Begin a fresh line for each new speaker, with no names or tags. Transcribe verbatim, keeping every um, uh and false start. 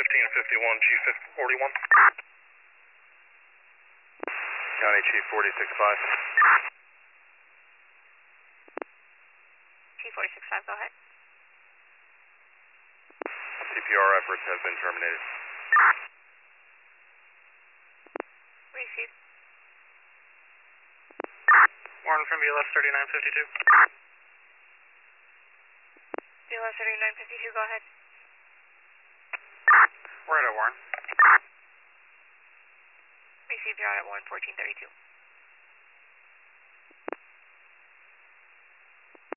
fifteen fifty-one, Chief forty-one.
County Chief forty-six five.
Chief forty-six five, go ahead.
C P R efforts have been terminated.
Received.
Warren from B L S thirty-nine fifty-two.
B L S thirty-nine fifty-two, go ahead.
We're at Warren.
Received, you're on at Warren fourteen thirty-two.